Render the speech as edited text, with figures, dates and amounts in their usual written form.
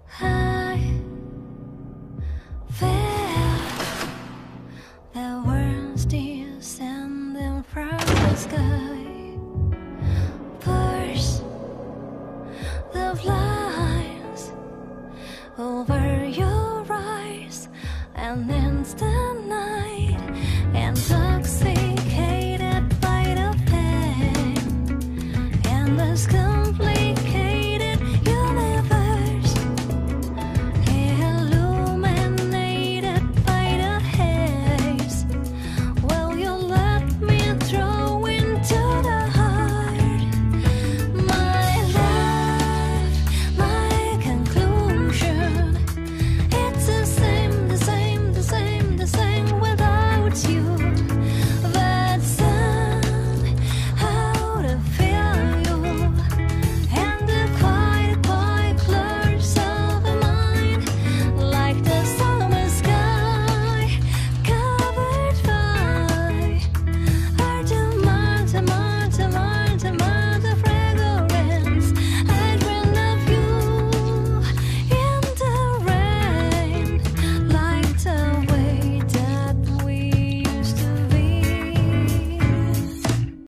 I felt the words descending from the sky. Burst the lines over your eyes, an instant.